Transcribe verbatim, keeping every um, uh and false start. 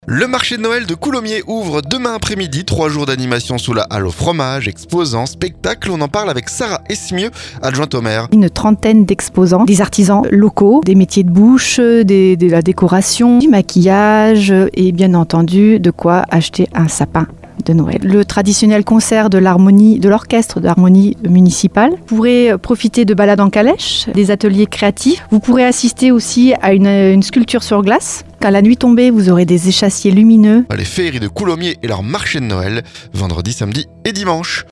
Le marché de Noël de Coulommiers ouvre demain après-midi, trois jours d'animation sous la halle au fromage, exposants, spectacles. On en parle avec Sarah Esmieux, adjointe au maire. Une trentaine d'exposants, des artisans locaux, des métiers de bouche, des, de la décoration, du maquillage et bien entendu de quoi acheter un sapin de Noël. Le traditionnel concert de l'harmonie, de l'orchestre d'harmonie municipale. Vous pourrez profiter de balades en calèche, des ateliers créatifs. Vous pourrez assister aussi à une, une sculpture sur glace. À la nuit tombée, vous aurez des échassiers lumineux. Les féeries de Coulommiers et leur marché de Noël, vendredi, samedi et dimanche.